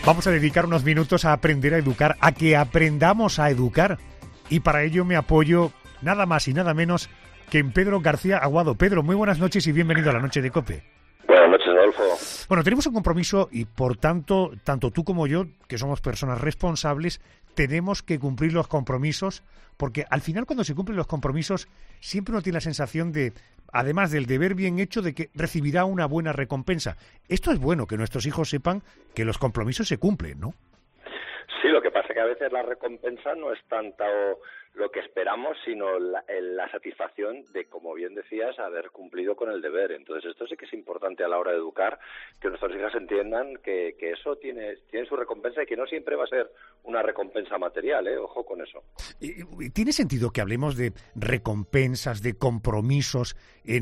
Vamos a dedicar unos minutos a aprender a educar, a que aprendamos a educar. Y para ello me apoyo nada más y nada menos que en Pedro García Aguado. Pedro, muy buenas noches y bienvenido a la Noche de COPE. Buenas noches, Adolfo. Bueno, tenemos un compromiso y, por tanto, tanto tú como yo, que somos personas responsables, tenemos que cumplir los compromisos, porque al final, cuando se cumplen los compromisos, siempre uno tiene la sensación de, además del deber bien hecho, de que recibirá una buena recompensa. Esto es bueno, que nuestros hijos sepan que los compromisos se cumplen, ¿no? Sí, lo que pasa es que a veces la recompensa no es tanto lo que esperamos, sino la satisfacción de, como bien decías, haber cumplido con el deber. Entonces, esto sí que es importante a la hora de educar, que nuestras hijas entiendan que eso tiene su recompensa y que no siempre va a ser una recompensa material, ¿eh? Ojo con eso. ¿Tiene sentido que hablemos de recompensas, de compromisos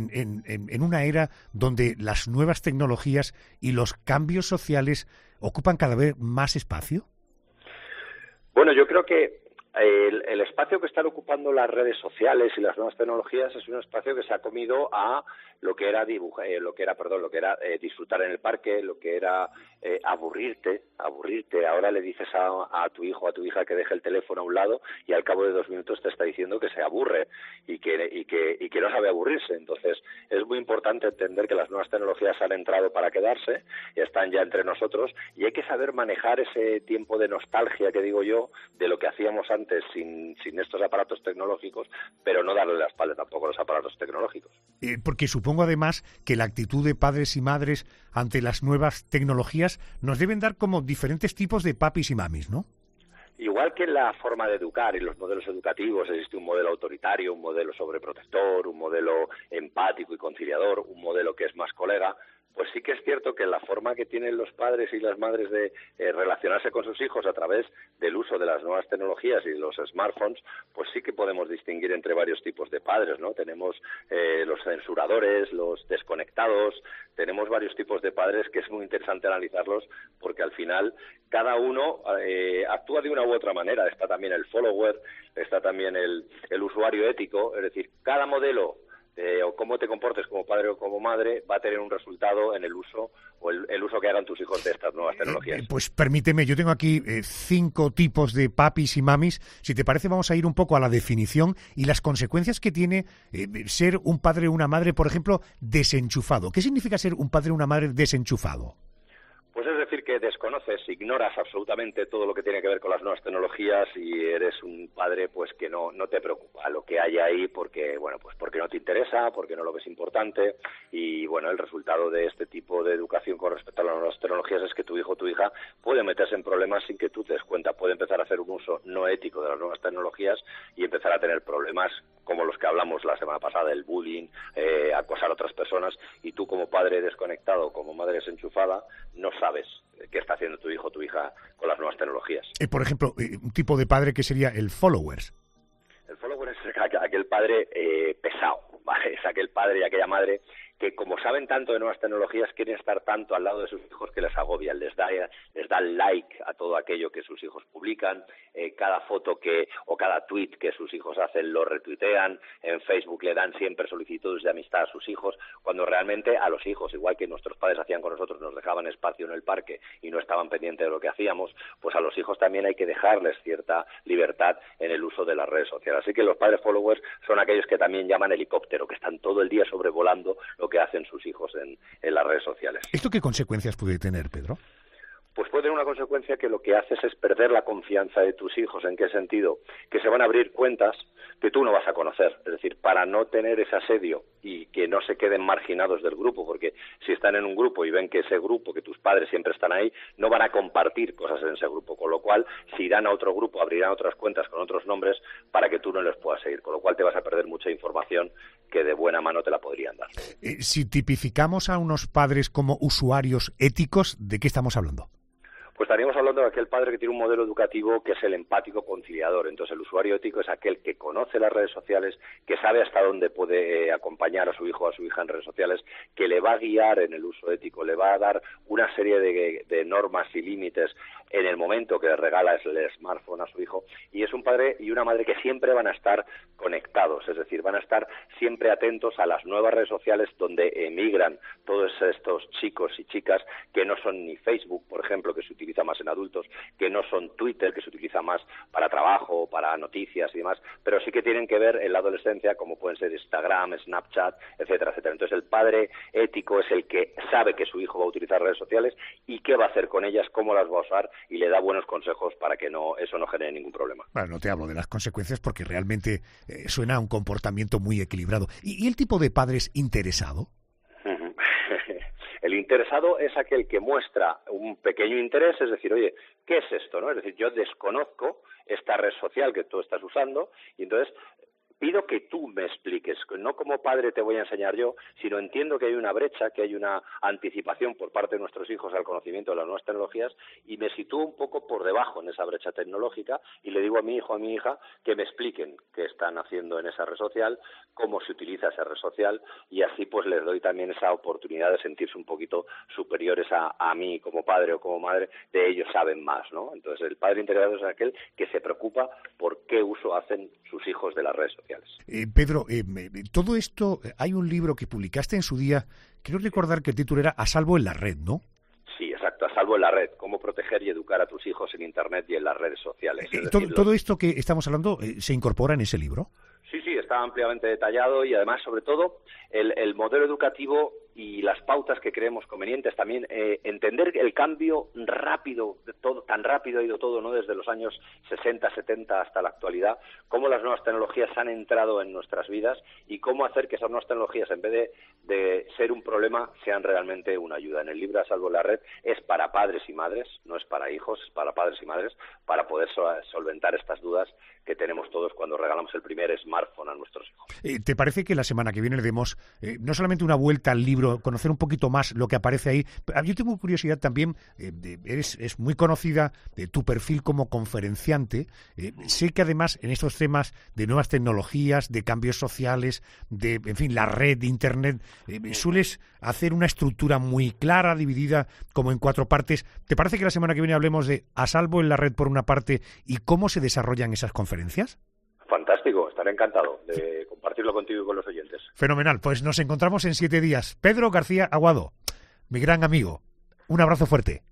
en una era donde las nuevas tecnologías y los cambios sociales ocupan cada vez más espacio? Bueno, yo creo que el espacio que están ocupando las redes sociales y las nuevas tecnologías es un espacio que se ha comido a lo que era disfrutar en el parque, lo que era aburrirte. Ahora le dices a tu hijo o a tu hija que deje el teléfono a un lado y al cabo de 2 minutos te está diciendo que se aburre y que no sabe aburrirse. Entonces, es muy importante entender que las nuevas tecnologías han entrado para quedarse y están ya entre nosotros, y hay que saber manejar ese tiempo de nostalgia, que digo yo, de lo que hacíamos antes sin estos aparatos tecnológicos, pero no darle la espalda tampoco a los aparatos tecnológicos. Porque supongo además que la actitud de padres y madres ante las nuevas tecnologías nos deben dar como diferentes tipos de papis y mamis, ¿no? Igual que en la forma de educar y los modelos educativos, existe un modelo autoritario, un modelo sobreprotector, un modelo empático y conciliador, un modelo que es más colega. Pues sí que es cierto que la forma que tienen los padres y las madres de relacionarse con sus hijos a través del uso de las nuevas tecnologías y los smartphones, pues sí que podemos distinguir entre varios tipos de padres, ¿no? Tenemos los censuradores, los desconectados, tenemos varios tipos de padres que es muy interesante analizarlos, porque al final cada uno actúa de una u otra manera. Está también el follower, está también el usuario ético, es decir, cada modelo o cómo te comportes como padre o como madre va a tener un resultado en el uso o el uso que hagan tus hijos de estas nuevas tecnologías. Pues permíteme, yo tengo aquí 5 tipos de papis y mamis. Si te parece, vamos a ir un poco a la definición y las consecuencias que tiene ser un padre o una madre, por ejemplo, desenchufado. ¿Qué significa ser un padre o una madre desenchufado? Pues es decir, que desconoces, ignoras absolutamente todo lo que tiene que ver con las nuevas tecnologías y eres un padre pues que no te preocupa lo que hay ahí porque no te interesa, porque no lo ves importante, y bueno, el resultado de este tipo de educación con respecto a las nuevas tecnologías es que tu hijo o tu hija puede meterse en problemas sin que tú te des cuenta, puede empezar a hacer un uso no ético de las nuevas tecnologías y empezar a tener problemas como los que hablamos la semana pasada, el bullying, acosar a otras personas, y tú como padre desconectado, como madre desenchufada, no sabes qué está haciendo tu hijo o tu hija con las nuevas tecnologías. Por ejemplo, un tipo de padre que sería el followers. El follower es aquel padre pesado, ¿vale? Es aquel padre y aquella madre que, como saben tanto de nuevas tecnologías, quieren estar tanto al lado de sus hijos que les agobian, les da like a todo aquello que sus hijos publican, cada foto o cada tweet que sus hijos hacen lo retuitean, en Facebook le dan siempre solicitudes de amistad a sus hijos, cuando realmente a los hijos, igual que nuestros padres hacían con nosotros, nos dejaban espacio en el parque y no estaban pendientes de lo que hacíamos, pues a los hijos también hay que dejarles cierta libertad en el uso de las redes sociales. Así que los padres followers son aquellos que también llaman helicóptero, que están todo el día sobrevolando lo que hacen sus hijos en las redes sociales. ¿Esto qué consecuencias puede tener, Pedro? Pues puede tener una consecuencia que lo que haces es perder la confianza de tus hijos. ¿En qué sentido? Que se van a abrir cuentas que tú no vas a conocer. Es decir, para no tener ese asedio y que no se queden marginados del grupo, porque si están en un grupo y ven que ese grupo, que tus padres siempre están ahí, no van a compartir cosas en ese grupo. Con lo cual, si irán a otro grupo, abrirán otras cuentas con otros nombres para que tú no les puedas seguir. Con lo cual te vas a perder mucha información que de buena mano te la podrían dar. Si tipificamos a unos padres como usuarios éticos, ¿de qué estamos hablando? Pues estaríamos hablando de aquel padre que tiene un modelo educativo que es el empático conciliador. Entonces, el usuario ético es aquel que conoce las redes sociales, que sabe hasta dónde puede acompañar a su hijo o a su hija en redes sociales, que le va a guiar en el uso ético, le va a dar una serie de normas y límites en el momento que le regala el smartphone a su hijo. Y es un padre y una madre que siempre van a estar conectados, es decir, van a estar siempre atentos a las nuevas redes sociales donde emigran todos estos chicos y chicas que no son ni Facebook, por ejemplo, que se utiliza utiliza más en adultos, que no son Twitter, que se utiliza más para trabajo, para noticias y demás, pero sí que tienen que ver en la adolescencia, como pueden ser Instagram, Snapchat, etcétera, etcétera. Entonces el padre ético es el que sabe que su hijo va a utilizar redes sociales y qué va a hacer con ellas, cómo las va a usar, y le da buenos consejos para que eso no genere ningún problema. Bueno, no te hablo de las consecuencias porque realmente suena a un comportamiento muy equilibrado. ¿Y el tipo de padre es interesado? El interesado es aquel que muestra un pequeño interés, es decir, oye, ¿qué es esto, no? Es decir, yo desconozco esta red social que tú estás usando y entonces pido que tú me expliques, no como padre te voy a enseñar yo, sino entiendo que hay una brecha, que hay una anticipación por parte de nuestros hijos al conocimiento de las nuevas tecnologías y me sitúo un poco por debajo en esa brecha tecnológica y le digo a mi hijo, a mi hija, que me expliquen qué están haciendo en esa red social, cómo se utiliza esa red social y así pues les doy también esa oportunidad de sentirse un poquito superiores a mí como padre o como madre, de ellos saben más, ¿no? Entonces el padre integrado es aquel que se preocupa por qué uso hacen sus hijos de las redes sociales. Pedro, todo esto, hay un libro que publicaste en su día, quiero recordar que el título era A salvo en la red, ¿no? Sí, exacto, a salvo en la red, cómo proteger y educar a tus hijos en Internet y en las redes sociales. ¿Todo esto que estamos hablando se incorpora en ese libro? Sí, está ampliamente detallado y además, sobre todo, el modelo educativo y las pautas que creemos convenientes también, entender el cambio rápido, tan rápido ha ido todo, ¿no? Desde los años 60, 70 hasta la actualidad, cómo las nuevas tecnologías han entrado en nuestras vidas y cómo hacer que esas nuevas tecnologías, en vez de ser un problema, sean realmente una ayuda. En el libro A salvo en la red es para padres y madres, no es para hijos, es para padres y madres, para poder solventar estas dudas que tenemos todos cuando regalamos el primer smartphone a nuestros hijos. ¿Te parece que la semana que viene le demos no solamente una vuelta al libro, conocer un poquito más lo que aparece ahí? Yo tengo curiosidad también, es muy conocida tu perfil como conferenciante. Sé que además en estos temas de nuevas tecnologías, de cambios sociales, en fin, la red, de Internet, sueles hacer una estructura muy clara, dividida como en 4 partes. ¿Te parece que la semana que viene hablemos de A salvo en la red por una parte y cómo se desarrollan esas conferencias? Fantástico, estaré encantado de compartirlo contigo y con los oyentes. Fenomenal, pues nos encontramos en 7 días. Pedro García Aguado, mi gran amigo, un abrazo fuerte.